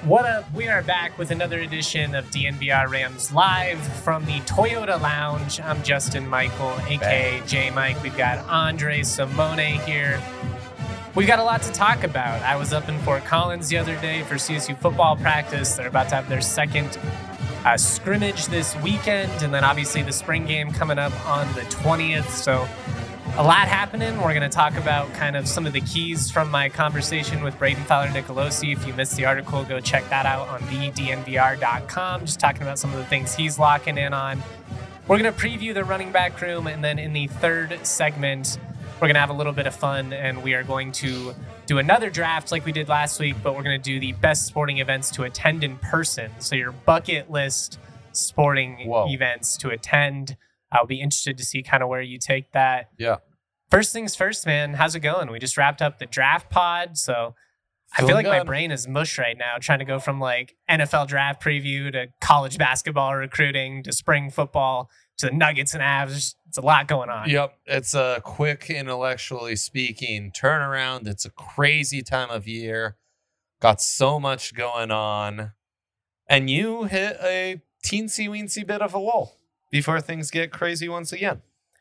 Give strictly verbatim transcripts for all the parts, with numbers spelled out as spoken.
What up? We are back with another edition of D N V R Rams Live from the Toyota Lounge. I'm Justin Michael, a k a. J Mike. We've got Andre Simone here. We've got a lot to talk about. I was up in Fort Collins the other day for C S U football practice. They're about to have their second uh, scrimmage this weekend, and then obviously the spring game coming up on the twentieth. So a lot happening. We're going to talk about kind of some of the keys from my conversation with Braden Fowler-Nicolosi. If you missed the article, go check that out on the D N V R dot com. Just talking about some of the things he's locking in on. We're going to preview the running back room, and then in the third segment, we're going to have a little bit of fun, and we are going to do another draft like we did last week, but we're going to do the best sporting events to attend in person. So your bucket list sporting Whoa. events to attend. I'll be interested to see kind of where you take that. Yeah. First things first, man. How's it going? We just wrapped up the draft pod, so I Feeling feel like good. my brain is mush right now, trying to go from like N F L draft preview to college basketball recruiting to spring football to the Nuggets and Avs. It's a lot going on. Yep. It's a quick, intellectually speaking, turnaround. It's a crazy time of year. Got so much going on. And you hit a teensy-weensy bit of a lull before things get crazy once again.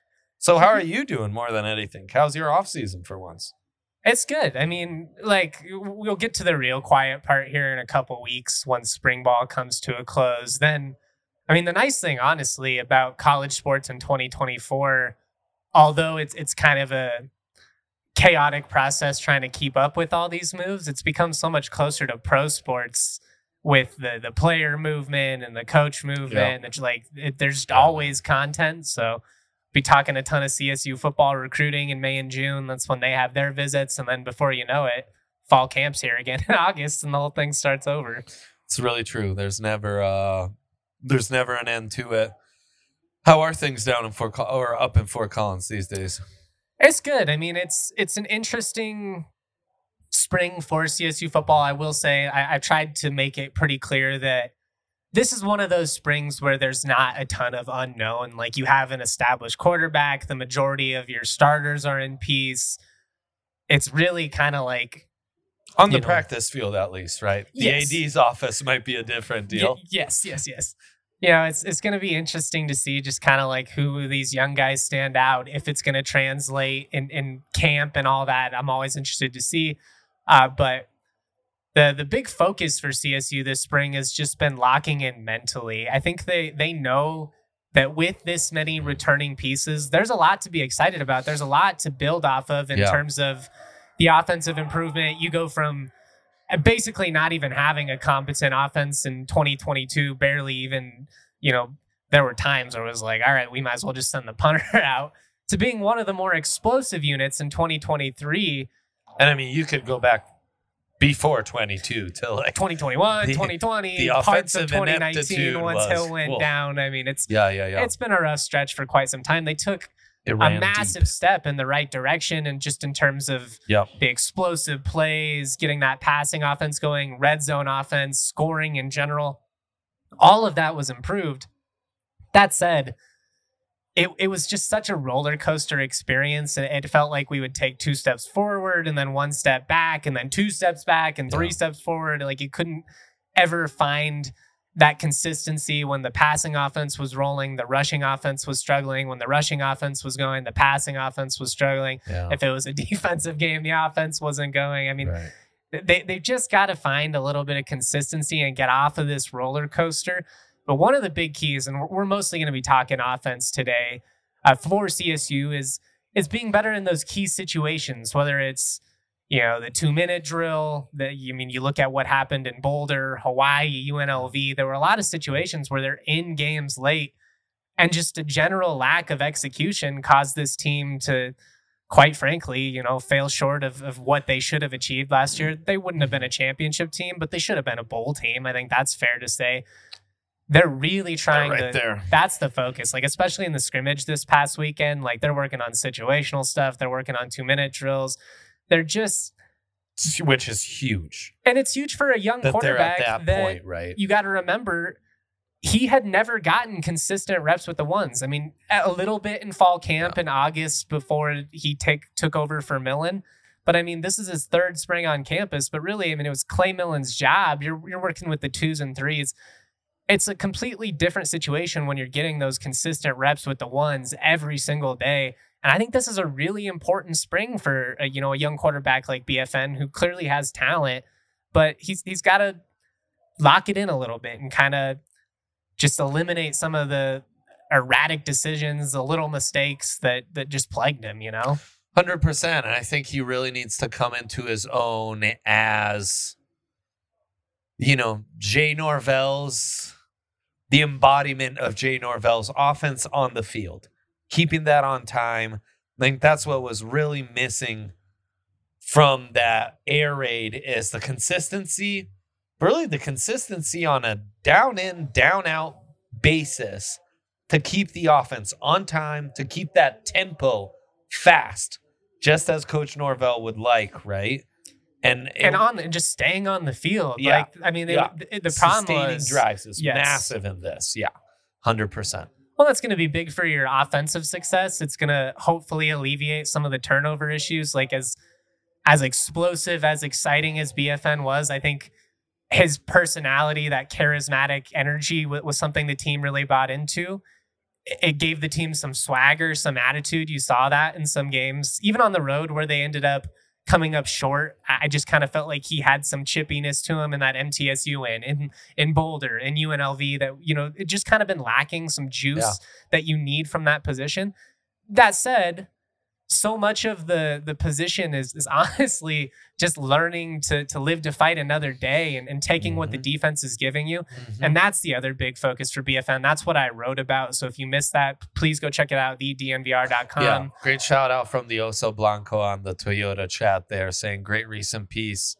So how are you doing more than anything? How's your off season for once? It's good. I mean, like, we'll get to the real quiet part here in a couple weeks once spring ball comes to a close. Then, I mean, the nice thing, honestly, about college sports in twenty twenty-four, although it's it's kind of a chaotic process trying to keep up with all these moves, it's become so much closer to pro sports with the the player movement and the coach movement. Yeah. It's like it, there's yeah. always content. So be talking a ton of C S U football recruiting in May and June. That's when they have their visits. And then before you know it, fall camp's here again in August and the whole thing starts over. It's really true. There's never uh, there's never an end to it. How are things down in Fort Col- or up in Fort Collins these days? It's good. I mean, it's it's an interesting spring for C S U football. I will say I, I tried to make it pretty clear that this is one of those springs where there's not a ton of unknown. Like, you have an established quarterback. The majority of your starters are in peace. It's really kind of like on the know, practice field, at least, right? The yes. A D's office might be a different deal. Y- yes, yes, yes. You know, it's it's going to be interesting to see just kind of like who these young guys stand out, if it's going to translate in, in camp and all that. I'm always interested to see. Uh, but the the big focus for C S U this spring has just been locking in mentally. I think they they know that with this many returning pieces, there's a lot to be excited about. There's a lot to build off of in yeah. terms of the offensive improvement. You go from basically not even having a competent offense in twenty twenty-two, barely even, you know, there were times where it was like, all right, we might as well just send the punter out, to being one of the more explosive units in twenty twenty-three. And I mean, you could go back before twenty-two to like twenty twenty-one, the, twenty twenty, the parts of twenty nineteen once was, Hill went whoa. down. I mean, it's yeah, yeah, yeah. it's been a rough stretch for quite some time. They took it a massive deep. step in the right direction, and just in terms of yep. the explosive plays, getting that passing offense going, red zone offense, scoring in general, all of that was improved. That said, It it was just such a roller coaster experience. And it felt like we would take two steps forward and then one step back and then two steps back and three yeah. steps forward. Like, you couldn't ever find that consistency when the passing offense was rolling, the rushing offense was struggling. When the rushing offense was going, the passing offense was struggling. Yeah. If it was a defensive game, the offense wasn't going. I mean, right. they, they've just got to find a little bit of consistency and get off of this roller coaster. But one of the big keys, and we're mostly going to be talking offense today, uh, for C S U is is being better in those key situations, whether it's, you know, the two-minute drill. That you I mean, you look at what happened in Boulder, Hawaii, U N L V. There were a lot of situations where they're in games late, and just a general lack of execution caused this team to, quite frankly, you know, fail short of, of what they should have achieved last year. They wouldn't have been a championship team, but they should have been a bowl team. I think that's fair to say. They're really trying they're right to, there. That's the focus. Like, especially in the scrimmage this past weekend, like, they're working on situational stuff. They're working on two minute drills. They're just, which is huge. And it's huge for a young that quarterback. They're at that, that point, right? You got to remember, he had never gotten consistent reps with the ones. I mean, a little bit in fall camp yeah. in August before he take, took over for Millen. But I mean, this is his third spring on campus. But really, I mean, it was Clay Millen's job. You're you're working with the twos and threes. It's a completely different situation when you're getting those consistent reps with the ones every single day. And I think this is a really important spring for a, you know a young quarterback like B F N who clearly has talent, but he's he's got to lock it in a little bit and kind of just eliminate some of the erratic decisions, the little mistakes that that just plagued him. You know, one hundred percent. And I think he really needs to come into his own as, you know, Jay Norvell's, the embodiment of Jay Norvell's offense on the field. Keeping that on time. I think that's what was really missing from that air raid is the consistency, really the consistency on a down in, down out basis to keep the offense on time, to keep that tempo fast, just as Coach Norvell would like, right? And it, and on and just staying on the field. Yeah, like I mean, yeah. the, the problem Sustaining was drives is yes. massive in this. Yeah, one hundred percent. Well, that's going to be big for your offensive success. It's going to hopefully alleviate some of the turnover issues. Like as as explosive, as exciting as B F N was, I think his personality, that charismatic energy, w- was something the team really bought into. It gave the team some swagger, some attitude. You saw that in some games, even on the road where they ended up coming up short. I just kind of felt like he had some chippiness to him in that M T S U win, in in Boulder, in U N L V, that, you know, it just kind of been lacking some juice yeah. that you need from that position. That said, so much of the the position is is honestly just learning to to live to fight another day and, and taking mm-hmm. what the defense is giving you. Mm-hmm. And that's the other big focus for B F N. That's what I wrote about. So if you missed that, please go check it out, the D N V R dot com. Yeah, great shout out from the Oso Blanco on the Toyota chat there, saying great recent piece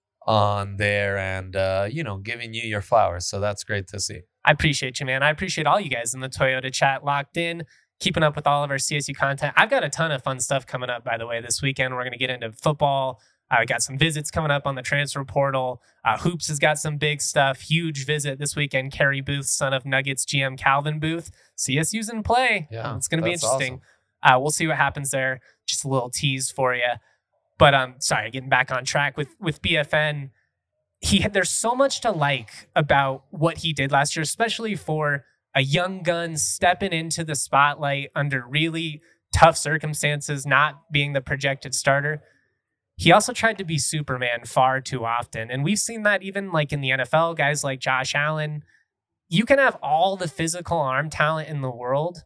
on there and, uh, you know, giving you your flowers. So that's great to see. I appreciate you, man. I appreciate all you guys in the Toyota chat locked in, keeping up with all of our C S U content. I've got a ton of fun stuff coming up, by the way, this weekend. We're going to get into football. I uh, got some visits coming up on the transfer portal. Uh, Hoops has got some big stuff. Huge visit this weekend. Kerry Booth, son of Nuggets G M Calvin Booth. C S U's in play. Yeah, it's going to be interesting. Awesome. Uh, we'll see what happens there. Just a little tease for you. But um, sorry, getting back on track with with B F N. He had, there's so much to like about what he did last year, especially for a young gun stepping into the spotlight under really tough circumstances, not being the projected starter. He also tried to be Superman far too often. And we've seen that even like in the N F L, guys like Josh Allen. You can have all the physical arm talent in the world.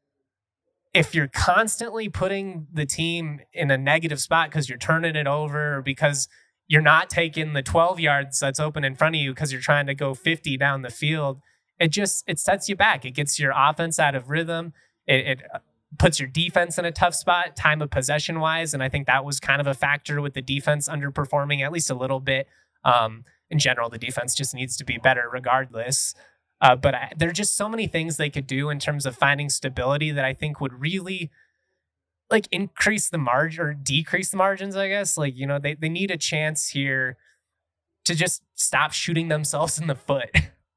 If you're constantly putting the team in a negative spot because you're turning it over or because you're not taking the twelve yards that's open in front of you because you're trying to go fifty down the field, it just, it sets you back. It gets your offense out of rhythm. It, it puts your defense in a tough spot, time of possession wise. And I think that was kind of a factor with the defense underperforming at least a little bit. Um, in general, the defense just needs to be better regardless. Uh, but I, there are just so many things they could do in terms of finding stability that I think would really like increase the margin or decrease the margins, I guess. Like, you know, they, they need a chance here to just stop shooting themselves in the foot.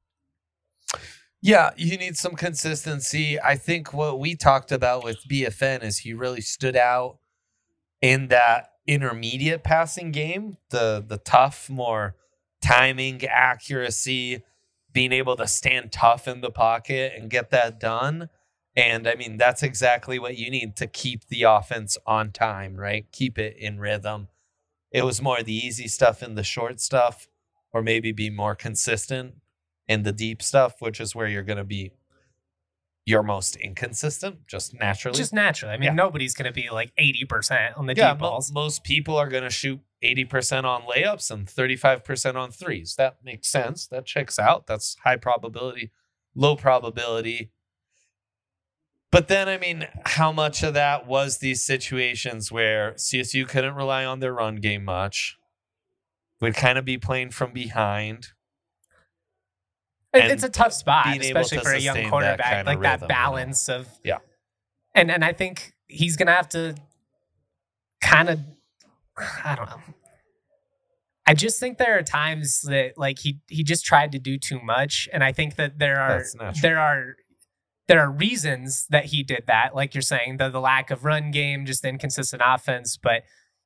Yeah, you need some consistency. I think what we talked about with B F N is he really stood out in that intermediate passing game, the the tough, more timing, accuracy, being able to stand tough in the pocket and get that done. And I mean, that's exactly what you need to keep the offense on time, right? Keep it in rhythm. It was more the easy stuff and the short stuff, or maybe be more consistent in the deep stuff, which is where you're going to be your most inconsistent, just naturally. Just naturally. I mean, yeah. Nobody's going to be like eighty percent on the yeah, deep balls. Mo- most people are going to shoot eighty percent on layups and thirty-five percent on threes. That makes sense. That checks out. That's high probability, low probability. But then, I mean, how much of that was these situations where C S U couldn't rely on their run game much, would kind of be playing from behind. It's a tough spot, especially for a young quarterback, like that balance of, yeah. And and I think he's gonna have to kind of, I don't know. I just think there are times that like he he just tried to do too much, and I think that there are there are there are reasons that he did that, like you're saying, the the lack of run game, just inconsistent offense, but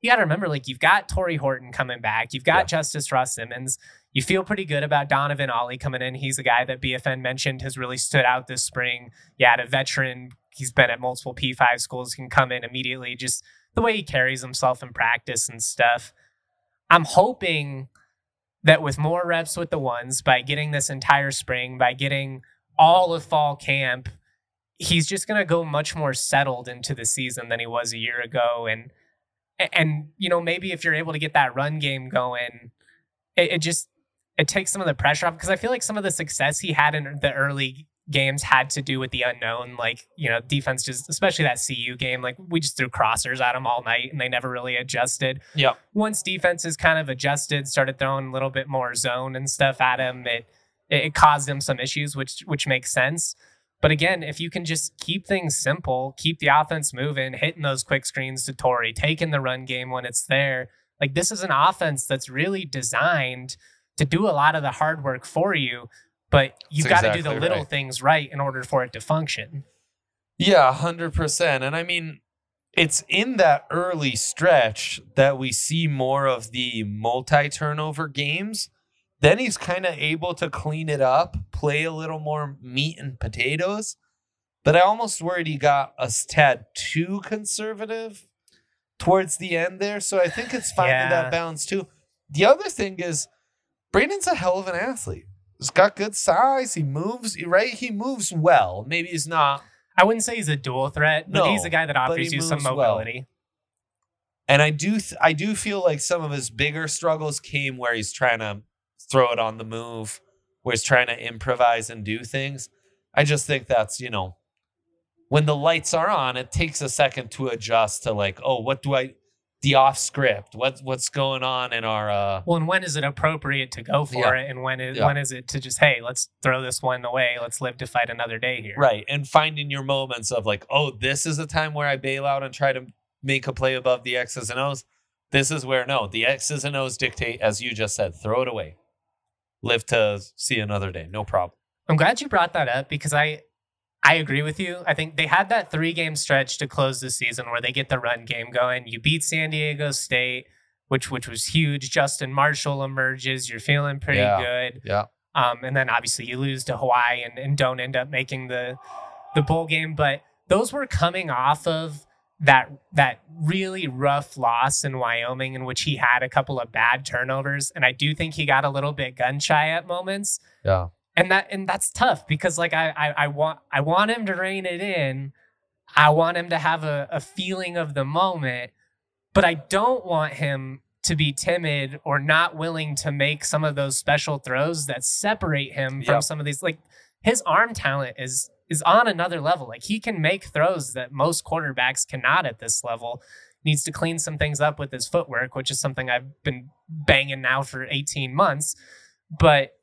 you got to remember, like, you've got Torrey Horton coming back. You've got Yeah. Justice Ross Simmons. You feel pretty good about Donovan Ollie coming in. He's a guy that B F N mentioned has really stood out this spring. You had a veteran. He's been at multiple P five schools, can come in immediately. Just the way he carries himself in practice and stuff. I'm hoping that with more reps with the ones, by getting this entire spring, by getting all of fall camp, he's just going to go much more settled into the season than he was a year ago. And, and, you know, maybe if you're able to get that run game going, it, it just, it takes some of the pressure off, because I feel like some of the success he had in the early games had to do with the unknown. Like, you know, defense just, especially that C U game, like we just threw crossers at them all night and they never really adjusted. Yeah. Once defenses kind of adjusted, started throwing a little bit more zone and stuff at him, it, it caused him some issues, which, which makes sense. But again, if you can just keep things simple, keep the offense moving, hitting those quick screens to Torrey, taking the run game when it's there, like this is an offense that's really designed to do a lot of the hard work for you, but you've got to exactly do the little right. things right in order for it to function. Yeah, one hundred percent. And I mean, it's in that early stretch that we see more of the multi-turnover games. Then he's kind of able to clean it up, play a little more meat and potatoes. But I almost worried he got a tad too conservative towards the end there. So I think it's finding Yeah. that balance too. The other thing is, Braden's a hell of an athlete. He's got good size. He moves, right? He moves well. Maybe he's not. I wouldn't say he's a dual threat, but No, he's a guy that but offers he you some moves well. mobility. And I do, th- I do feel like some of his bigger struggles came where he's trying to throw it on the move, where he's trying to improvise and do things. I just think that's, you know, when the lights are on, it takes a second to adjust to like, oh, what do I, the off script, what's what's going on in our. Uh, Well, and when is it appropriate to go for Yeah. it, and when is Yeah. when is it to just, hey, let's throw this one away, let's live to fight another day here. Right. And finding your moments of like, oh, this is a time where I bail out and try to make a play above the X's and O's. This is where, no, the X's and O's dictate, as you just said, throw it away. Live to see another day. No problem. I'm glad you brought that up, because I I agree with you. I think they had that three game stretch to close the season where they get the run game going. You beat San Diego State, which which was huge. Justin Marshall emerges. You're feeling pretty Yeah. good. Yeah. Um, and then obviously you lose to Hawaii and, and don't end up making the the bowl game. But those were coming off of that that really rough loss in Wyoming, in which he had a couple of bad turnovers. And I do think he got a little bit gun shy at moments. Yeah. And that and that's tough, because like I, I I want I want him to rein it in. I want him to have a, a feeling of the moment, but I don't want him to be timid or not willing to make some of those special throws that separate him from Yep. some of these. Like, his arm talent is is on another level. Like, he can make throws that most quarterbacks cannot at this level. Needs to clean some things up with his footwork, which is something I've been banging now for eighteen months. But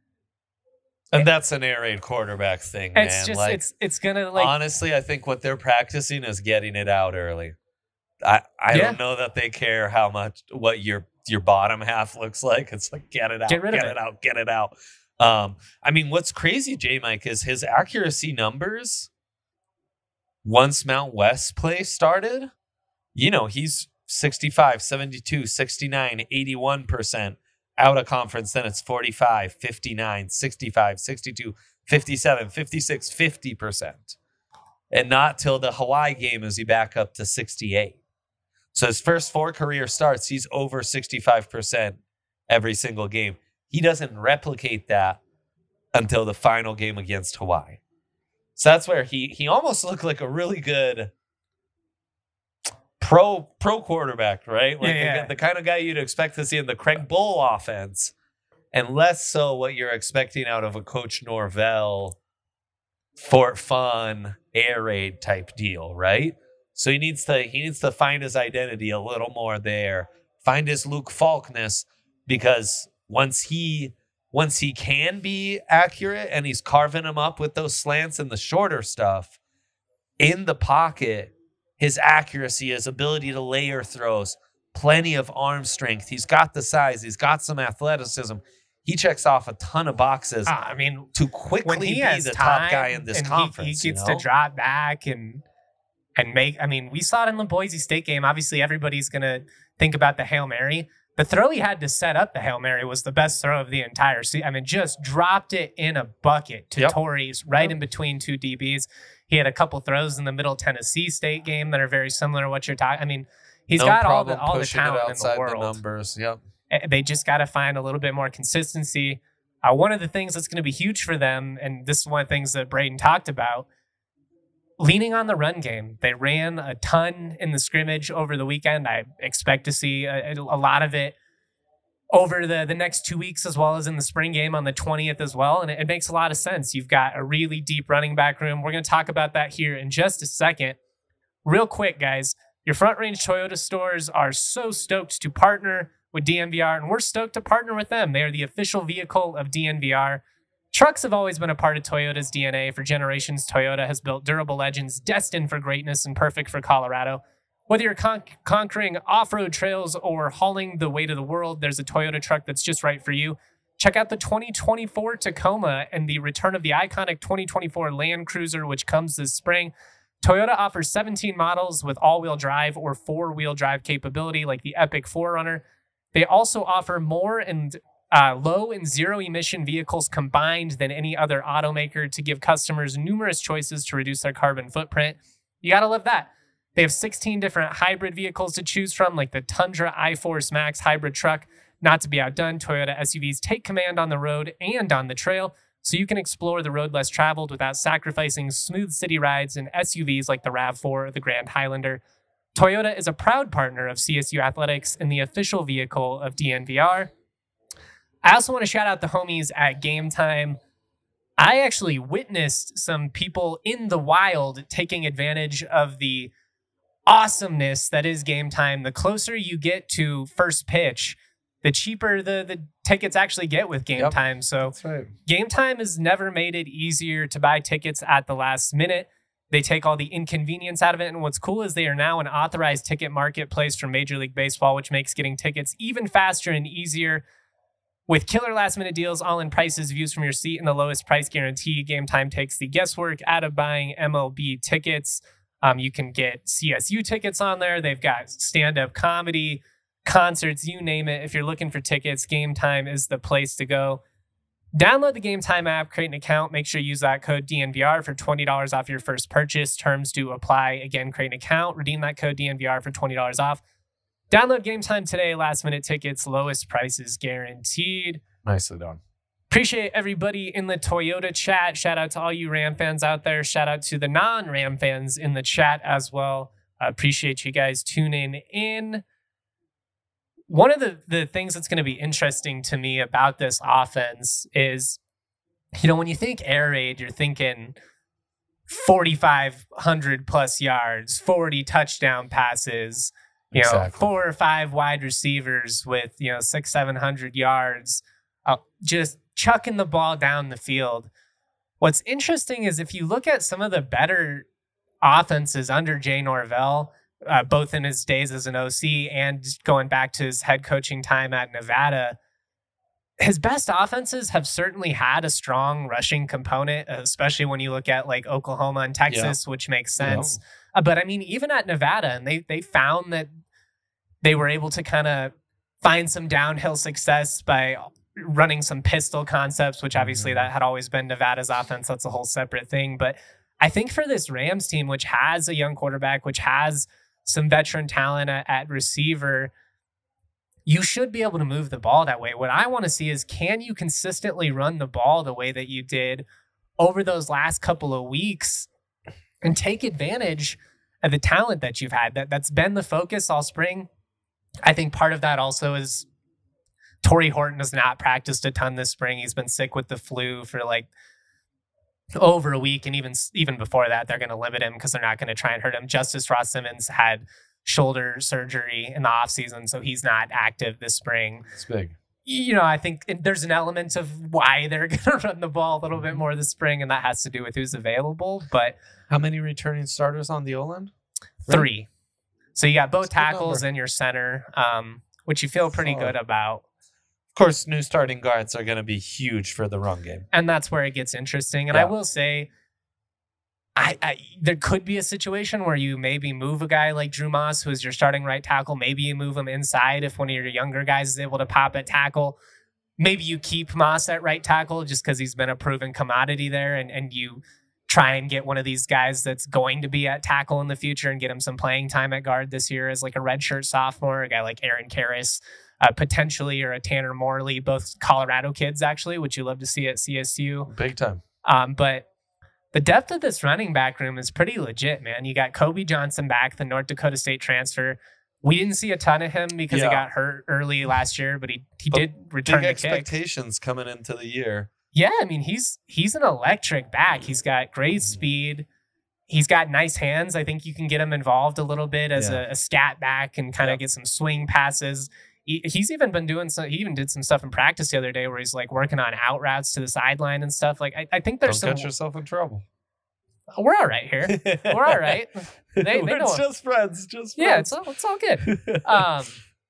And that's an air raid quarterback thing, it's man. just like, it's it's gonna like honestly, I think what they're practicing is getting it out early. I, I Yeah. don't know that they care how much what your your bottom half looks like. It's like get it out, Get rid of get it. it out, get it out. Um, I mean, what's crazy, J Mike, is his accuracy numbers once Mount West play started. You know, he's sixty-five, seventy-two, sixty-nine, eighty-one percent. Out of conference, then it's forty-five, fifty-nine, sixty-five, sixty-two, fifty-seven, fifty-six, fifty percent. And not till the Hawaii game is he back up to sixty-eight. So his first four career starts, he's over sixty-five percent every single game. He doesn't replicate that until the final game against Hawaii. So that's where he he almost looked like a really good pro pro quarterback, right? Like Yeah, yeah. The, the kind of guy you'd expect to see in the Craig Bull offense, and less so what you're expecting out of a Coach Norvell Fort Fun air raid type deal, right? So he needs to he needs to find his identity a little more there, find his Luke Falkness, because once he once he can be accurate and he's carving him up with those slants and the shorter stuff in the pocket, his accuracy, his ability to layer throws, plenty of arm strength. He's got the size. He's got some athleticism. He checks off a ton of boxes ah, I mean, to when quickly he be has the time top guy in this and he- conference. he, you gets know? to drop back and and make. I mean, we saw it in the Boise State game. Obviously, everybody's gonna think about the Hail Mary. The throw he had to set up the Hail Mary was the best throw of the entire season. I mean, just dropped it in a bucket to Yep. Torrey's right Yep. in between two D Bs. He had a couple throws in the Middle Tennessee State game that are very similar to what you're talking. I mean, he's no got all the problem all the pushing it talent in the outside world. numbers. Yep. Eh, They just got to find a little bit more consistency. Uh, one of the things that's going to be huge for them, and this is one of the things that Braden talked about, leaning on the run game. They ran a ton in the scrimmage over the weekend. I expect to see a, a lot of it over the, the next two weeks, as well as in the spring game on the twentieth as well. And it, it makes a lot of sense. You've got a really deep running back room. We're going to talk about that here in just a second. Real quick, guys, your Front Range Toyota stores are so stoked to partner with D N V R, and we're stoked to partner with them. They are the official vehicle of D N V R. Trucks have always been a part of Toyota's D N A. For generations, Toyota has built durable legends destined for greatness and perfect for Colorado. Whether you're con- conquering off-road trails or hauling the weight of the world, there's a Toyota truck that's just right for you. Check out the twenty twenty-four Tacoma and the return of the iconic twenty twenty-four Land Cruiser, which comes this spring. Toyota offers seventeen models with all-wheel drive or four-wheel drive capability, like the Epic four runner. They also offer more and uh, low and zero-emission vehicles combined than any other automaker to give customers numerous choices to reduce their carbon footprint. You got to love that. They have sixteen different hybrid vehicles to choose from, like the Tundra iForce Max hybrid truck. Not to be outdone, Toyota S U Vs take command on the road and on the trail, so you can explore the road less traveled without sacrificing smooth city rides in S U Vs like the RAV four or the Grand Highlander. Toyota is a proud partner of C S U Athletics and the official vehicle of D N V R. I also want to shout out the homies at Game Time. I actually witnessed some people in the wild taking advantage of the awesomeness that is Game Time. The closer you get to first pitch, the cheaper the, the tickets actually get with Game Yep. Time. So That's right. Game Time has never made it easier to buy tickets at the last minute. They take all the inconvenience out of it. And what's cool is they are now an authorized ticket marketplace for Major League Baseball, which makes getting tickets even faster and easier. With killer last minute deals, all in prices, views from your seat, and the lowest price guarantee, Game Time takes the guesswork out of buying M L B tickets. Um, you can get C S U tickets on there. They've got stand-up comedy, concerts, you name it. If you're looking for tickets, Game Time is the place to go. Download the Game Time app, create an account, make sure you use that code D N V R for twenty dollars off your first purchase. Terms do apply. Again, create an account, redeem that code D N V R for twenty dollars off. Download Game Time today. Last minute tickets, lowest prices guaranteed. Nicely done. Appreciate everybody in the Toyota chat. Shout out to all you Ram fans out there. Shout out to the non-Ram fans in the chat as well. I appreciate you guys tuning in. One of the, the things that's going to be interesting to me about this offense is, you know, when you think air raid, you're thinking forty-five hundred plus yards, forty touchdown passes, you know, Exactly. four or five wide receivers with, you know, six, seven hundred yards, uh, just chucking the ball down the field. What's interesting is if you look at some of the better offenses under Jay Norvell, uh, both in his days as an O C and going back to his head coaching time at Nevada, his best offenses have certainly had a strong rushing component, especially when you look at like Oklahoma and Texas, which makes sense. Uh, but I mean, even at Nevada, and they they found that they were able to kind of find some downhill success by running some pistol concepts, which obviously Mhm. that had always been Nevada's offense. That's a whole separate thing. But I think for this Rams team, which has a young quarterback, which has some veteran talent at, at receiver, you should be able to move the ball that way. What I want to see is, can you consistently run the ball the way that you did over those last couple of weeks and take advantage of the talent that you've had? That, that's been the focus all spring. I think part of that also is Torrey Horton has not practiced a ton this spring. He's been sick with the flu for like over a week. And even, even before that, they're going to limit him because they're not going to try and hurt him. Justice Ross Simmons had shoulder surgery in the offseason, so he's not active this spring. It's big. You know, I think there's an element of why they're going to run the ball a little bit more this spring, and that has to do with who's available. But How many returning starters on the O-line? three. So you got both That's a good tackles number. and your center, um, which you feel pretty Solid. good about. Of course, new starting guards are going to be huge for the run game. And that's where it gets interesting. And I Yeah. will say, I, I there could be a situation where you maybe move a guy like Drew Moss, who is your starting right tackle. Maybe you move him inside if one of your younger guys is able to pop at tackle. Maybe you keep Moss at right tackle just because he's been a proven commodity there, and, and you try and get one of these guys that's going to be at tackle in the future and get him some playing time at guard this year as like a redshirt sophomore, a guy like Aaron Karras, uh, potentially, or a Tanner Morley, both Colorado kids actually, which you love to see at C S U. Big time. Um, but the depth of this running back room is pretty legit, man. You got Kobe Johnson back, the North Dakota State transfer. We didn't see a ton of him because yeah. he got hurt early last year, but he he but did return big to expectations kick. coming into the year. Yeah, I mean, he's he's an electric back. He's got great speed. He's got nice hands. I think you can get him involved a little bit as Yeah. a, a scat back and kind of Yeah. get some swing passes. He, he's even been doing some, he even did some stuff in practice the other day where he's like working on out routes to the sideline and stuff. Like, I, I think there's Don't some. get yourself in trouble. We're all right here. We're all right. They, they We're know. just friends. Just friends. Yeah, it's all, it's all good. Um,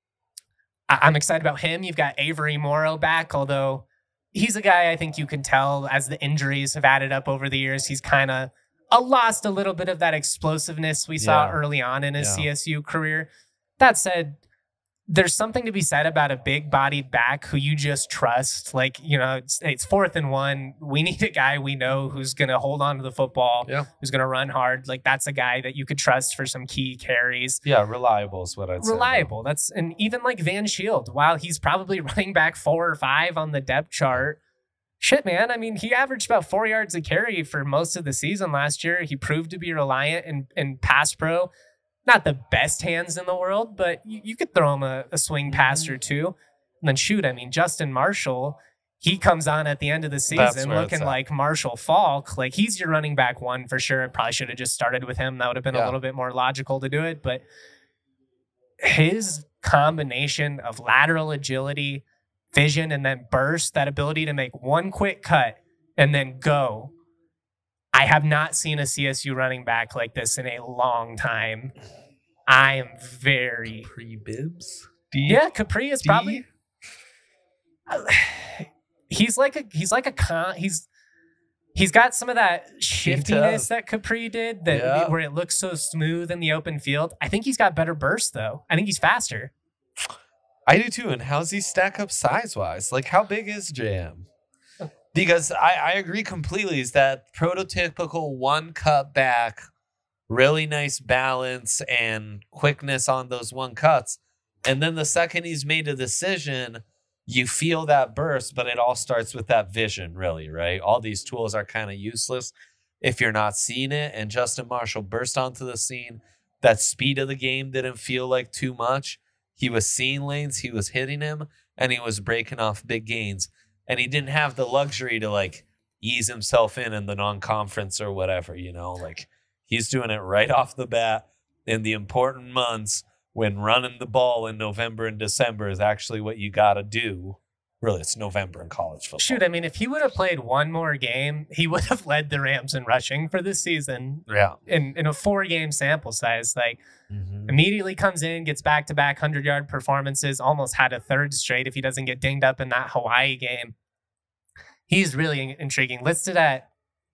I, I'm excited about him. You've got Avery Morrow back, although he's a guy I think you can tell as the injuries have added up over the years, he's kind of uh, lost a little bit of that explosiveness we saw Yeah. early on in his Yeah. C S U career. That said, there's something to be said about a big-bodied back who you just trust. Like, you know, it's, it's fourth and one. We need a guy we know who's going to hold on to the football, Yeah. who's going to run hard. Like, that's a guy that you could trust for some key carries. Yeah, reliable is what I'd say. Reliable. That's and even like Van Shield, while he's probably running back four or five on the depth chart. Shit, man. I mean, he averaged about four yards a carry for most of the season last year. He proved to be reliant in, in pass pro. Not the best hands in the world, but you, you could throw him a, a swing pass or two. And then shoot, I mean, Justin Marshall, he comes on at the end of the season where looking it's at. like Marshall Falk. Like, he's your running back one for sure. Probably should have just started with him. That would have been Yeah. a little bit more logical to do it. But his combination of lateral agility, vision, and then burst, that ability to make one quick cut and then go. I have not seen a C S U running back like this in a long time. I am very Pre-Bibs? yeah. Capri is D? probably he's like a he's like a con he's he's got some of that shiftiness that Capri did that Yeah. where it looks so smooth in the open field. I think he's got better burst though. I think he's faster. I do too. And how's he stack up size wise? Like, how big is J M? Because I, I agree completely. Is that prototypical one cut back, really nice balance and quickness on those one cuts. And then the second he's made a decision, you feel that burst, but it all starts with that vision, really, right? All these tools are kind of useless if you're not seeing it. And Justin Marshall burst onto the scene. That speed of the game didn't feel like too much. He was seeing lanes, he was hitting him, and he was breaking off big gains. And he didn't have the luxury to like ease himself in in the non-conference or whatever, you know, like he's doing it right off the bat in the important months when running the ball in November and December is actually what you got to do. Really, it's November in college football. Shoot, I mean, if he would have played one more game, he would have led the Rams in rushing for this season Yeah. in, in a four-game sample size. Like, Mm-hmm. immediately comes in, gets back-to-back hundred-yard performances, almost had a third straight if he doesn't get dinged up in that Hawaii game. He's really in- intriguing. Listed at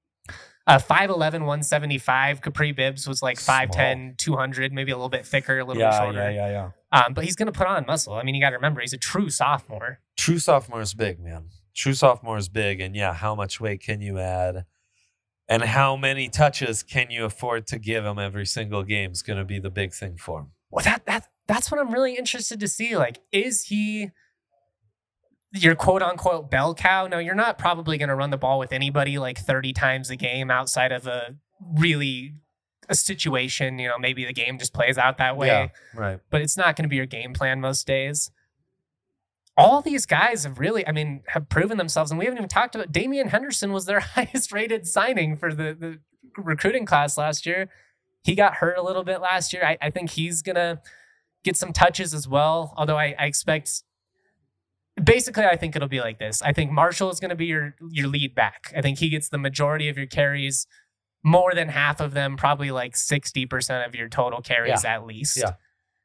uh, five eleven, one seventy-five. Capri Bibbs was like five ten, two hundred, maybe a little bit thicker, a little bit shorter. yeah, yeah. Um, but he's going to put on muscle. I mean, you got to remember, he's a true sophomore. True sophomore is big, man. True sophomore is big. And yeah, how much weight can you add? And how many touches can you afford to give him every single game is going to be the big thing for him. Well, that that that's what I'm really interested to see. Like, is he your quote unquote bell cow? No, you're not probably going to run the ball with anybody like thirty times a game outside of a really a situation. You know, maybe the game just plays out that way, Yeah, right. but it's not going to be your game plan most days. All these guys have really, I mean, have proven themselves, and we haven't even talked about Damian Henderson was their highest rated signing for the, the recruiting class last year. He got hurt a little bit last year. I, I think he's going to get some touches as well, although I, I expect, basically, I think it'll be like this. I think Marshall is going to be your, your lead back. I think he gets the majority of your carries, more than half of them, probably like sixty percent of your total carries Yeah. at least. Yeah.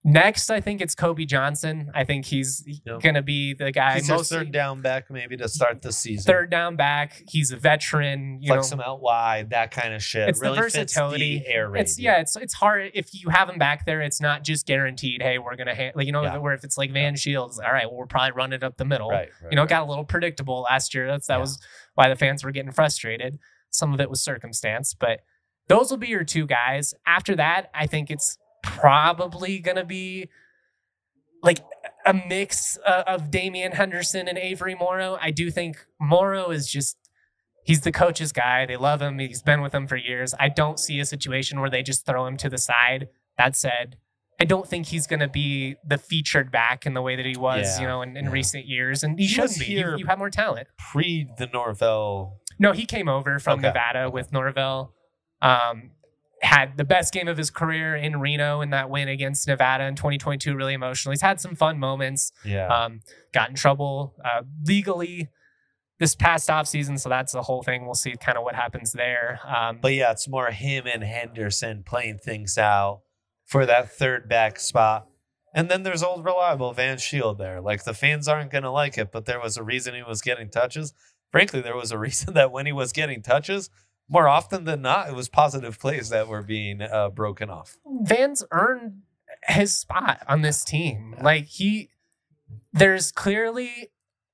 Next, I think it's Kobe Johnson. I think he's Yep. going to be the guy. He's our mostly third down back maybe to start the season. Third down back. He's a veteran. You Flex know, him out wide, that kind of shit. It's really the versatility. Fits the air raid. It's yeah, it's it's hard if you have him back there. It's not just guaranteed. Hey, we're gonna ha-, like you know Yeah. where if it's like Van Shields, all right, well, we're probably running it up the middle. Right, right, you know, it right. got a little predictable last year. That's that Yeah. was why the fans were getting frustrated. Some of it was circumstance, but those will be your two guys. After that, I think it's probably gonna be like a mix uh, of Damian Henderson and Avery Morrow. I do think Morrow is just, he's the coach's guy. They love him. He's been with them for years. I don't see a situation where they just throw him to the side. That said, I don't think he's going to be the featured back in the way that he was, Yeah, you know, in, in yeah. recent years. And he, He shouldn't was be. You, here- you have more talent. Pre the Norvell. No, he came over from Okay, Nevada okay. with Norvell. Um, had the best game of his career in Reno in that win against Nevada in twenty twenty-two, really emotional. He's had some fun moments. Yeah. Um, got in trouble uh, legally this past offseason, so that's the whole thing. We'll see kind of what happens there. Um, But yeah, it's more him and Henderson playing things out for that third back spot. And then there's old reliable Van Shield there. Like the fans aren't going to like it, but there was a reason he was getting touches. Frankly, there was a reason that when he was getting touches, more often than not, it was positive plays that were being uh, broken off. Van's earned his spot on this team. Like he, there's clearly,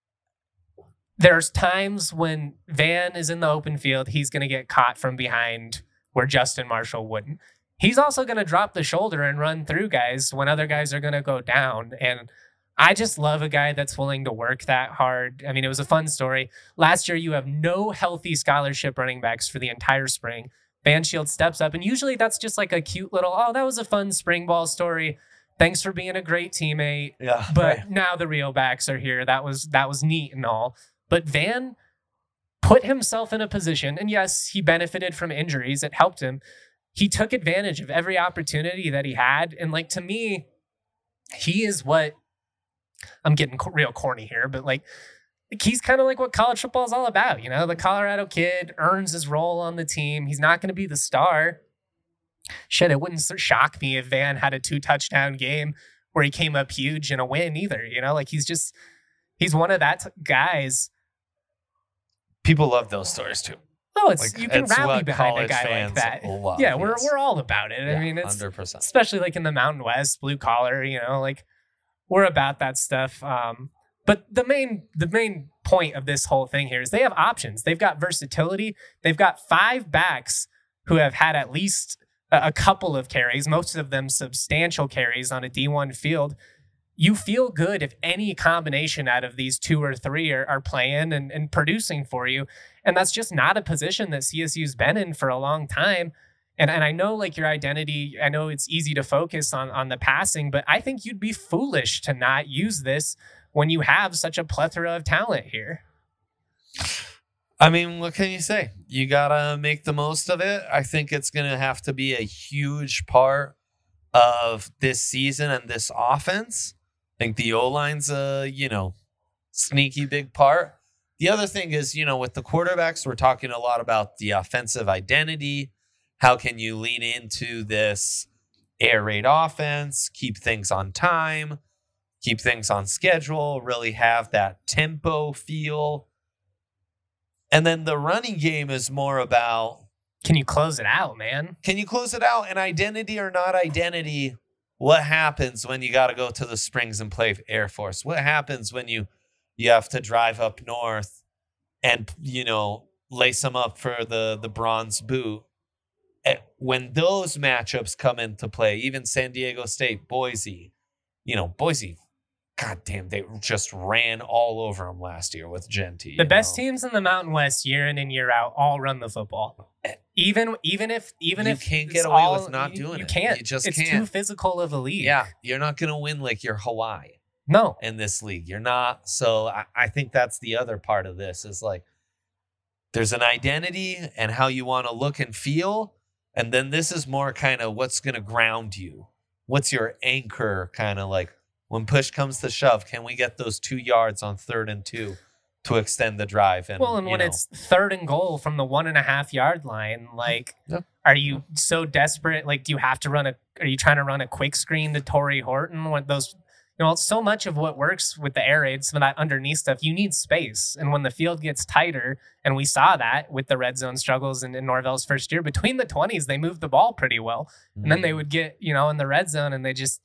there's times when Van is in the open field, he's going to get caught from behind where Justin Marshall wouldn't. He's also going to drop the shoulder and run through guys when other guys are going to go down. And I just love a guy that's willing to work that hard. I mean, it was a fun story. Last year, you have no healthy scholarship running backs for the entire spring. Van Shield steps up, and usually that's just like a cute little, oh, that was a fun spring ball story. Thanks for being a great teammate. Yeah. But right. now the real backs are here. That was that was neat and all. But Van put himself in a position, and yes, he benefited from injuries. It helped him. He took advantage of every opportunity that he had. And like, to me, he is what, I'm getting co- real corny here, but like, he's kind of like what college football is all about. You know, the Colorado kid earns his role on the team. He's not going to be the star. Shit, it wouldn't s- shock me if Van had a two touchdown game where he came up huge in a win either. You know, like he's just, he's one of that t- guys. People love those stories too. Oh, it's, Like, you can it's rally what behind a college guy like fans that. love, yeah, we're, yes. we're all about it. I Yeah, mean, it's, one hundred percent. especially like in the Mountain West, blue collar, you know, like we're about that stuff. Um, but the main the main point of this whole thing here is they have options. They've got versatility. They've got five backs who have had at least a, a couple of carries, most of them substantial carries on a D one field. You feel good if any combination out of these two or three are, are playing and, and producing for you. And that's just not a position that C S U's been in for a long time. And and I know like your identity, I know it's easy to focus on, on the passing, but I think you'd be foolish to not use this when you have such a plethora of talent here. I mean, what can you say? You got to make the most of it. I think it's going to have to be a huge part of this season and this offense. I think the O-line's a, you know, sneaky big part. The other thing is, you know, with the quarterbacks, we're talking a lot about the offensive identity. How can you lean into this air raid offense, keep things on time, keep things on schedule, really have that tempo feel? And then the running game is more about, Can you close it out, man? can you close it out? And identity or not identity, what happens when you got to go to the Springs and play Air Force? What happens when you you have to drive up north and, you know, lace them up for the, the bronze boot? Eh, When those matchups come into play, even San Diego State, Boise, you know, Boise, goddamn, they just ran all over them last year with Genty. The you best know? teams in the Mountain West year in and year out all run the football. Even even if even You if can't it's get away all- with not you- doing you it. can't. You just it's too can't. physical of a league. Yeah, you're not going to win like you're Hawaii No. in this league. You're not. So I, I think that's the other part of this is like there's an identity and how you want to look and feel. And then this is more kind of what's going to ground you. What's your anchor kind of like when push comes to shove? Can we get those two yards on third and two to extend the drive? And Well, and you when know, it's third and goal from the one and a half yard line, like Yeah. Are you so desperate? Like, do you have to run a, are you trying to run a quick screen to Torrey Horton? What those, you know, so much of what works with the air raid, some of that underneath stuff, you need space. And when the field gets tighter, and we saw that with the red zone struggles in, in Norvell's first year, between the twenties, they moved the ball pretty well. Mm. And then they would get, you know, in the red zone and they just,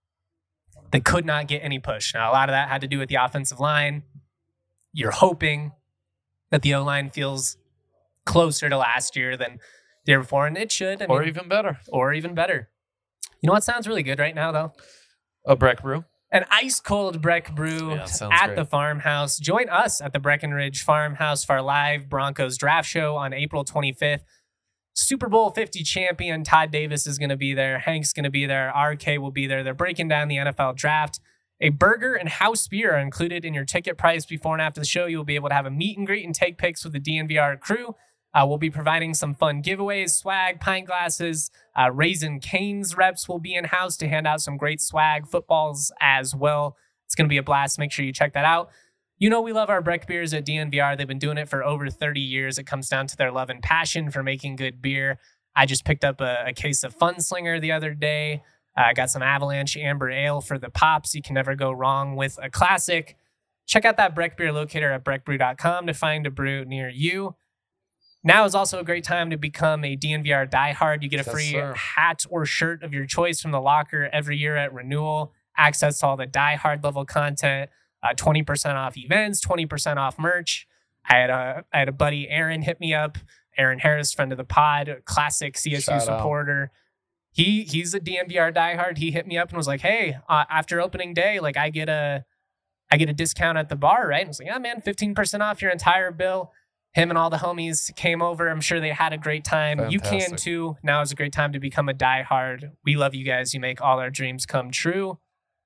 they could not get any push. Now, a lot of that had to do with the offensive line. You're hoping that the O-line feels closer to last year than the year before, and it should. I or mean, even better. Or even better. You know what sounds really good right now, though? A Breck Brew. An ice-cold Breck Brew yeah, at great. the farmhouse. Join us at the Breckenridge Farmhouse for our live Broncos draft show on April twenty-fifth. Super Bowl fifty champion Todd Davis is going to be there. Hank's going to be there. R K will be there. They're breaking down the N F L draft. A burger and house beer are included in your ticket price before and after the show. You'll be able to have a meet and greet and take pics with the D N V R crew. Uh, we'll be providing some fun giveaways, swag, pint glasses. Uh, Raisin Canes reps will be in-house to hand out some great swag, footballs as well. It's going to be a blast. Make sure you check that out. You know we love our Breck beers at D N V R. They've been doing it for over thirty years. It comes down to their love and passion for making good beer. I just picked up a, a case of Funslinger the other day. I uh, got some Avalanche Amber Ale for the pops. You can never go wrong with a classic. Check out that Breck beer locator at breck brew dot com to find a brew near you. Now is also a great time to become a D N V R diehard. You get a free yes, hat or shirt of your choice from the locker every year at renewal. Access to all the diehard level content. Uh, twenty percent off events, twenty percent off merch. I had a I had a buddy, Aaron, hit me up. Aaron Harris, friend of the pod, classic C S U Shout supporter. Out. He he's a D N V R diehard. He hit me up and was like, "Hey, uh, after opening day, like I get a I get a discount at the bar, right?" And I was like, "Yeah, man, fifteen percent off your entire bill." Him and all the homies came over. I'm sure they had a great time. Fantastic. You can too. Now is a great time to become a diehard. We love you guys. You make all our dreams come true.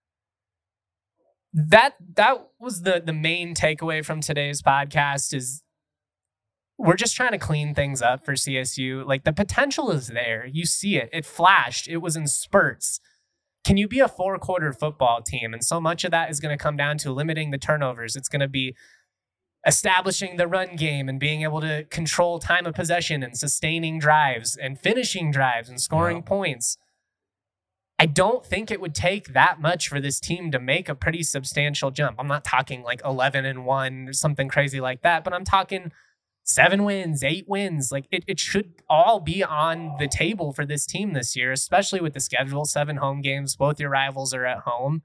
That that was the the main takeaway from today's podcast is we're just trying to clean things up for C S U. Like the potential is there. You see it. It flashed. It was in spurts. Can you be a four-quarter football team? And so much of that is going to come down to limiting the turnovers. It's going to be establishing the run game and being able to control time of possession and sustaining drives and finishing drives and scoring yeah. points. I don't think it would take that much for this team to make a pretty substantial jump. I'm not talking like eleven and one or something crazy like that, but I'm talking seven wins, eight wins. Like it, it should all be on the table for this team this year, especially with the schedule, seven home games. Both your rivals are at home.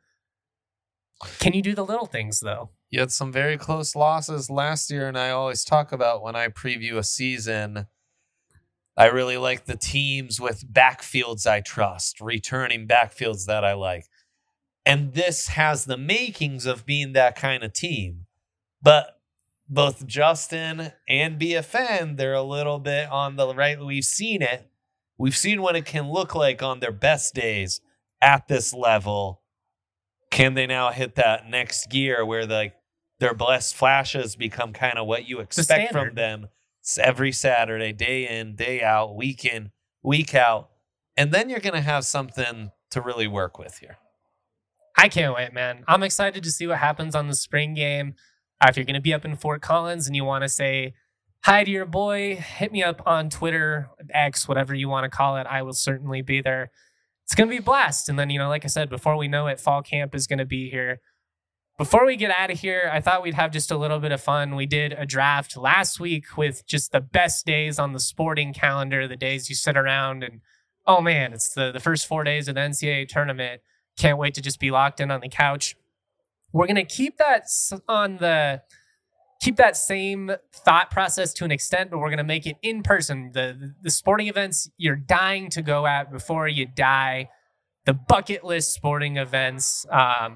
Can you do the little things though? You had some very close losses last year, and I always talk about when I preview a season, I really like the teams with backfields I trust, returning backfields that I like. And this has the makings of being that kind of team. But both Justin and B F N, they're a little bit on the right. We've seen it. We've seen what it can look like on their best days at this level. Can they now hit that next gear where like their blessed flashes become kind of what you expect from them every Saturday, day in, day out, week in, week out. And then you're going to have something to really work with here. I can't wait, man. I'm excited to see what happens on the spring game. Uh, if you're going to be up in Fort Collins and you want to say hi to your boy, hit me up on Twitter, X, whatever you want to call it. I will certainly be there. It's going to be a blast. And then, you know, like I said, before we know it, fall camp is going to be here. Before we get out of here, I thought we'd have just a little bit of fun. We did a draft last week with just the best days on the sporting calendar, the days you sit around and, oh man, it's the, the first four days of the N C double A tournament. Can't wait to just be locked in on the couch. We're going to keep that on the, keep that same thought process to an extent, but we're going to make it in person. The, the sporting events you're dying to go at before you die, the bucket list sporting events. Um,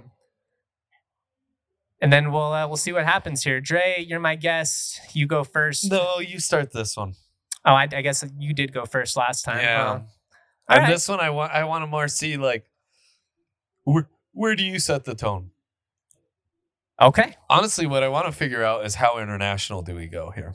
And then we'll uh, we'll see what happens here. Dre, you're my guest. You go first. No, you start this one. Oh, I, I guess you did go first last time. Yeah. Huh? And right. this one, I want I want to more see like where where do you set the tone? Okay. Honestly, what I want to figure out is how international do we go here?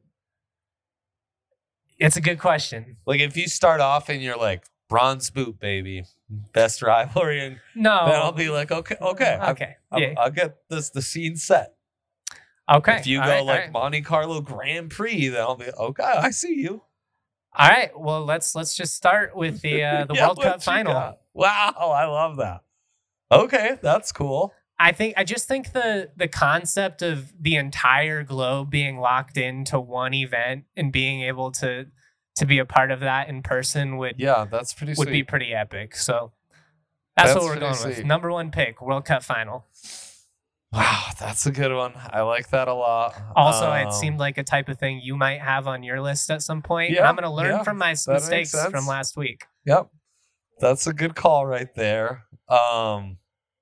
It's a good question. Like if you start off and you're like bronze boot, baby. Best rivalry, and no, then I'll be like, okay, okay, okay, I'll, yeah. I'll, I'll get this the scene set. Okay, if you all go right, like right. Monte Carlo Grand Prix, then I'll be okay. I see you. All right. Well, let's let's just start with the uh, the Yeah, World what Cup you final. got? Wow, I love that. Okay, that's cool. I think I just think the the concept of the entire globe being locked into one event and being able to to be a part of that in person would Yeah, that's pretty would sweet. be pretty epic. So that's, That's what we're pretty going sweet. with. Number one pick, World Cup final. Wow, that's a good one. I like that a lot. Also, Um, it seemed like a type of thing you might have on your list at some point. And Yeah, I'm going to learn yeah, from my s- that makes mistakes sense. from last week. Yep. That's a good call right there. Um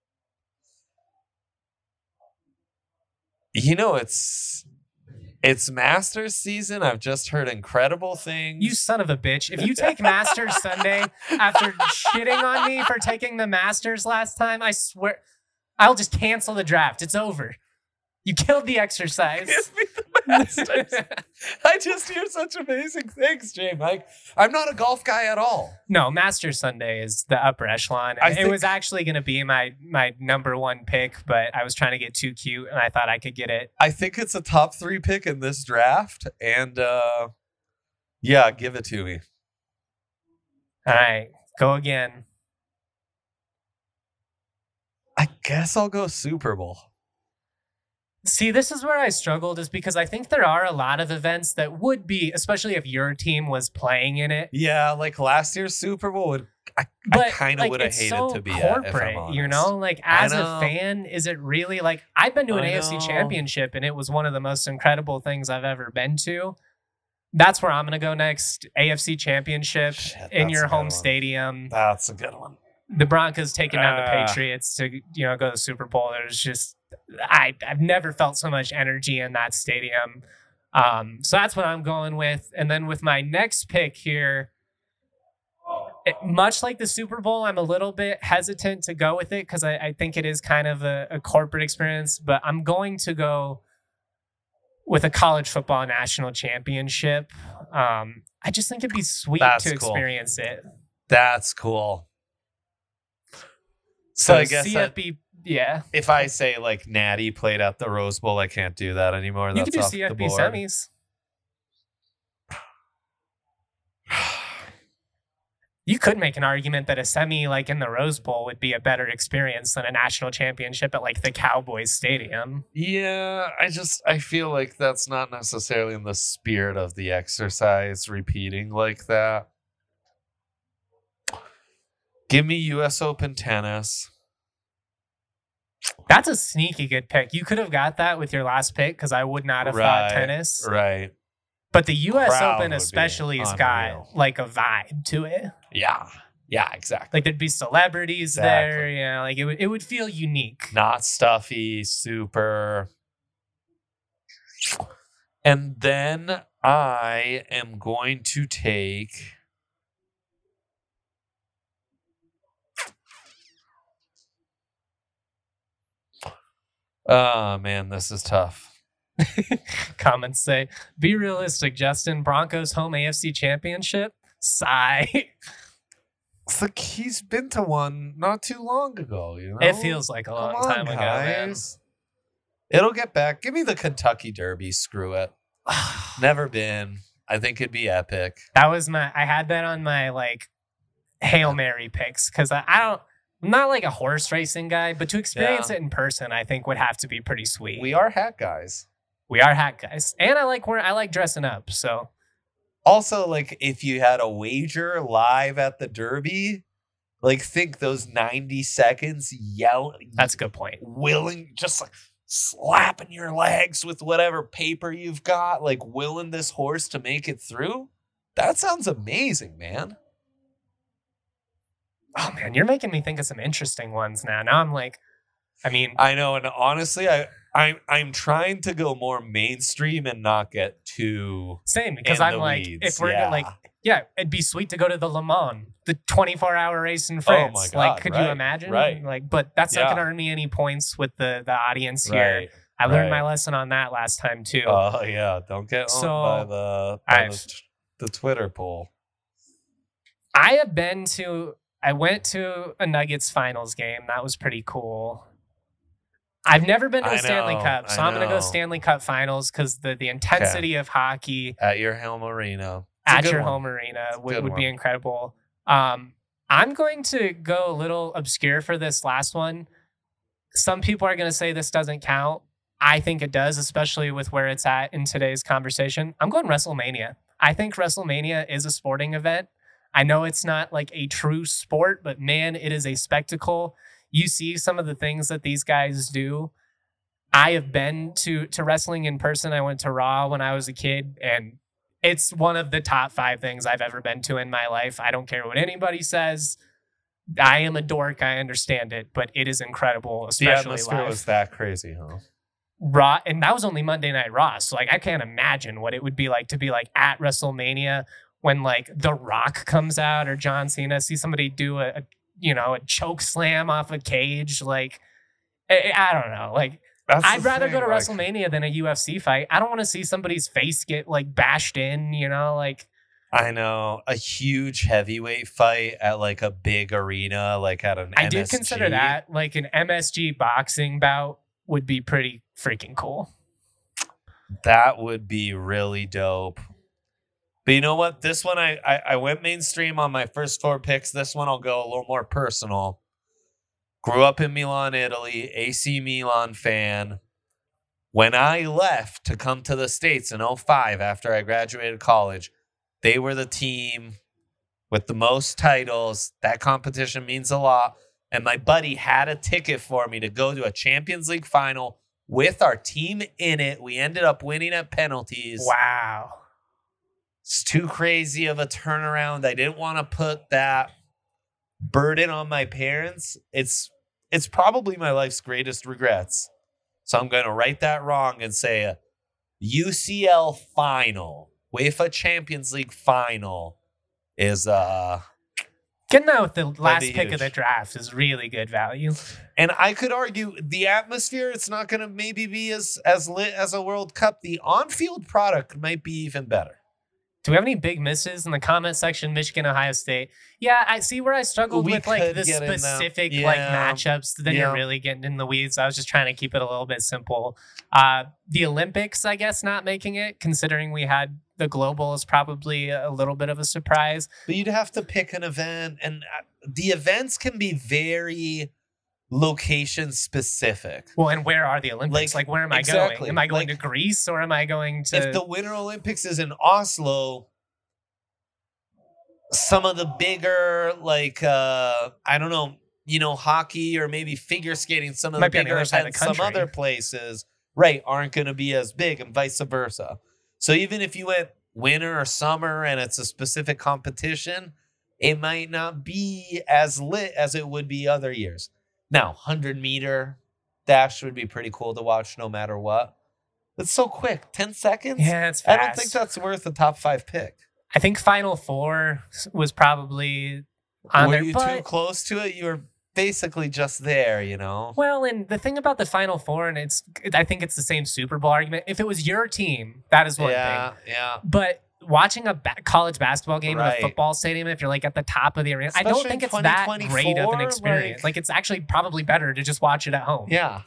You know, it's it's Masters season. I've just heard incredible things. You son of a bitch. If you take Masters Sunday after shitting on me for taking the Masters last time, I swear I'll just cancel the draft. It's over. You killed the exercise. Give me the Masters. I just hear such amazing things, Jay Mike. I'm not a golf guy at all. No, Masters Sunday is the upper echelon. I It think- was actually going to be my my number one pick, but I was trying to get too cute, and I thought I could get it. I think it's a top three pick in this draft. And uh yeah, give it to me. All right, go again. I guess I'll go Super Bowl. See, this is where I struggled, is because I think there are a lot of events that would be, especially if your team was playing in it. Yeah, like last year's Super Bowl would I, I But kind of like, would have it's hated so to be at, if I'm corporate, honest. you know. Like I as a know. fan, is it really like I've been to an I A F C know. Championship, and it was one of the most incredible things I've ever been to. That's where I'm gonna go next. A F C Championship Shit, in that's your a good home one. stadium. That's a good one. The Broncos taking down the Ah. Patriots to you know go to the Super Bowl. There's just I I've never felt so much energy in that stadium. Um, so that's what I'm going with. And then with my next pick here, it, much like the Super Bowl, I'm a little bit hesitant to go with it because I, I think it is kind of a, a corporate experience. But I'm going to go with a college football national championship. Um, I just think it'd be sweet That's to cool. experience it. That's cool. So, So I guess C that- F B, yeah. if I say like Natty played at the Rose Bowl, I can't do that anymore. You That's could do off C F B the board. semis. You could make an argument that a semi like in the Rose Bowl would be a better experience than a national championship at like the Cowboys Stadium. Yeah, I just I feel like that's not necessarily in the spirit of the exercise repeating like that. Give me U S Open tennis. That's a sneaky good pick. You could have got that with your last pick because I would not have thought Right, tennis. Right. But the U S Crowd Open would be especially has unreal. got like a vibe to it. Yeah. Yeah, exactly. Like there'd be celebrities Exactly. there, you know, like it would it would feel unique. Not stuffy, super. And then I am going to take Oh man, this is tough. Comments say, be realistic, Justin. Broncos home A F C championship? Sigh. It's like he's been to one not too long ago, you know? It feels like a Come long on, time ago, man. guys. It'll get back. Give me the Kentucky Derby. Screw it. Never been. I think it'd be epic. That was my, I had that on my like Hail Mary picks because I, I don't, I'm not like a horse racing guy, but to experience Yeah. it in person, I think would have to be pretty sweet. We are hat guys. We are hat guys. And I like wearing, I like dressing up. So Also, like, if you had a wager live at the Derby, like, think those ninety seconds yell, that's a good point. willing, just like slapping your legs with whatever paper you've got, like, willing this horse to make it through. That sounds amazing, man. Oh man, you're making me think of some interesting ones now. Now I'm like, I mean, I know, and honestly, I, I'm I'm trying to go more mainstream and not get too same because in I'm the like, weeds. if we're yeah. like, yeah, it'd be sweet to go to the Le Mans, the twenty-four hour race in Oh France. my like, God, could right, you imagine? right. Like, but that's not Yeah. gonna earn me any points with the the audience here. right. I learned right. my lesson on that last time too. Oh yeah, don't get owned So, by the by I've- the, the Twitter poll. I have been to. I went to a Nuggets finals game. That was pretty cool. I've never been to a I Stanley know, Cup, so I I'm gonna go know. Stanley Cup finals because the the intensity of hockey. At your home arena. at your one. home arena would, would be incredible. Um, I'm going to go a little obscure for this last one. Some people are going to say this doesn't count. I think it does, especially with where it's at in today's conversation. I'm going WrestleMania. I think WrestleMania is a sporting event. I know it's not like a true sport, but man, it is a spectacle. You see some of the things that these guys do. I have been to, to wrestling in person. I went to Raw when I was a kid, and it's one of the top five things I've ever been to in my life. I don't care what anybody says. I am a dork. I understand it, but it is incredible, especially the atmosphere live. was that crazy, huh? Raw, and that was only Monday Night Raw. So like, I can't imagine what it would be like to be like at WrestleMania when like The Rock comes out or John Cena, see somebody do a, a you know, a choke slam off a cage. Like, I, I don't know. Like, That's I'd rather thing, go to like, WrestleMania than a U F C fight. I don't want to see somebody's face get like bashed in, you know, like. I know, a huge heavyweight fight at like a big arena, like at an I M S G. did consider that, like an M S G boxing bout would be pretty freaking cool. That would be really dope. But you know what? This one, I, I, I went mainstream on my first four picks. This one, I'll go a little more personal. Grew up in Milan, Italy, A C Milan fan. When I left to come to the States in oh five after I graduated college, they were the team with the most titles. That competition means a lot. And my buddy had a ticket for me to go to a Champions League final with our team in it. We ended up winning at penalties. Wow. It's too crazy of a turnaround. I didn't want to put that burden on my parents. It's it's probably my life's greatest regrets. So I'm going to right that wrong and say a U C L final, UEFA Champions League final is uh getting out with the last pick huge. Of the draft is really good value. And I could argue the atmosphere, it's not going to maybe be as as lit as a World Cup. The on-field product might be even better. Do we have any big misses in the comment section? Michigan, Ohio State. Yeah, I see where I struggled we with like the specific yeah. like matchups. Then yeah. you're really getting in the weeds. I was just trying to keep it a little bit simple. Uh, the Olympics, I guess, not making it, considering we had the global, is probably a little bit of a surprise. But you'd have to pick an event, and the events can be very location specific. Well, and where are the Olympics? Like, like where am I exactly. going? Am I going like, to Greece or am I going to... If the Winter Olympics is in Oslo, some of the bigger, like, uh, I don't know, you know, hockey or maybe figure skating, some of Might the bigger events, some other places, right, aren't going to be as big and vice versa. So even if you went winter or summer and it's a specific competition, it might not be as lit as it would be other years. Now, one hundred meter dash would be pretty cool to watch no matter what. It's so quick. ten seconds? Yeah, it's fast. I don't think that's worth a top five pick. I think Final Four was probably on were there. Were you but... too close to it? You were basically just there, you know? Well, and the thing about the Final Four, and it's, I think it's the same Super Bowl argument. If it was your team, that is one yeah, thing. Yeah, yeah. But watching a ba- college basketball game right. in a football stadium, if you're like at the top of the arena, especially I don't think it's that great of an experience. Like, like, it's actually probably better to just watch it at home. Yeah.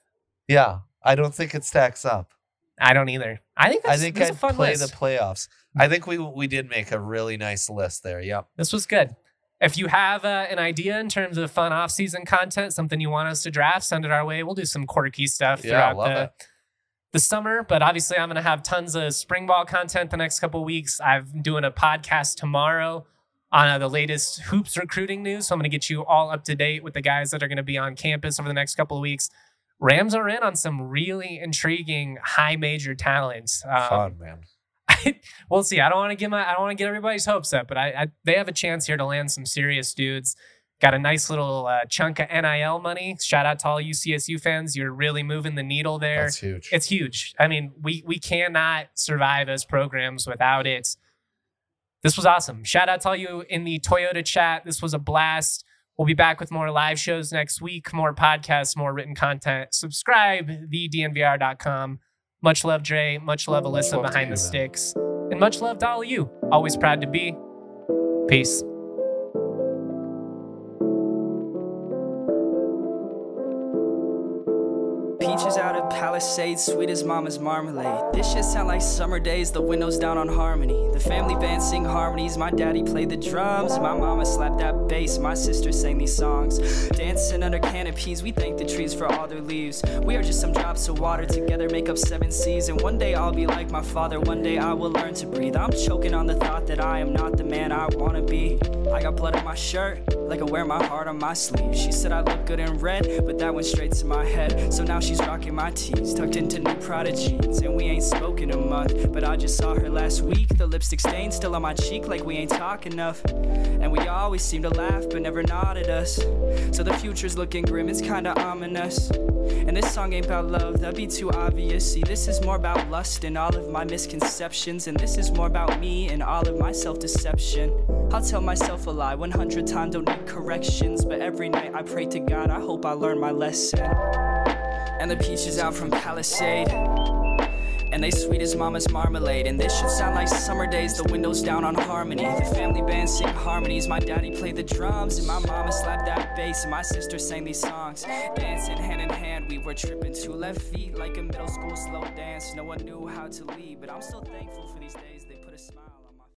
Yeah. I don't think it stacks up. I don't either. I think that's, I think that's I'd a fun play list. the playoffs. I think we we did make a really nice list there. Yep. This was good. If you have uh, an idea in terms of fun off-season content, something you want us to draft, send it our way. We'll do some quirky stuff yeah, throughout love the it. the summer, but obviously I'm going to have tons of spring ball content the next couple of weeks. I'm doing a podcast tomorrow on uh, the latest hoops recruiting news. So I'm going to get you all up to date with the guys that are going to be on campus over the next couple of weeks. Rams are in on some really intriguing high major talents. Um, Fun, man. I, we'll see. I don't want to get my, I don't want to get everybody's hopes up, but I, I, they have a chance here to land some serious dudes. Got a nice little uh, chunk of N I L money. Shout out to all you C S U fans. You're really moving the needle there. That's huge. It's huge. I mean, we we cannot survive as programs without it. This was awesome. Shout out to all you in the Toyota chat. This was a blast. We'll be back with more live shows next week, more podcasts, more written content. Subscribe, the D N V R dot com. Much love, Dre. Much love, Alyssa love behind you, the man. sticks. And much love to all of you. Always proud to be. Peace. Peaches out of pouch. Palisades, sweet as mama's marmalade. This shit sound like summer days, the windows down on Harmony. The family band sing harmonies, my daddy played the drums. My mama slapped that bass, my sister sang these songs. Dancing under canopies, we thank the trees for all their leaves. We are just some drops of water, together make up seven seas. And one day I'll be like my father, one day I will learn to breathe. I'm choking on the thought that I am not the man I wanna be. I got blood on my shirt, like I wear my heart on my sleeve. She said I look good in red, but that went straight to my head. So now she's rocking my tees, tucked into new Prada jeans. And we ain't spoken a month, but I just saw her last week. The lipstick stain still on my cheek, like we ain't talk enough. And we always seem to laugh, but never nod at us. So the future's looking grim, it's kinda ominous. And this song ain't about love, that'd be too obvious. See, this is more about lust and all of my misconceptions. And this is more about me and all of my self-deception. I'll tell myself a lie one hundred times, don't need corrections. But every night I pray to God, I hope I learn my lesson. And the peaches out from Palisade, and they sweet as mama's marmalade. And this should sound like summer days, the windows down on Harmony. The family band sing harmonies, my daddy played the drums. And my mama slapped that bass, and my sister sang these songs. Dancing hand in hand, we were tripping two left feet, like a middle school slow dance. No one knew how to lead, but I'm so thankful for these days.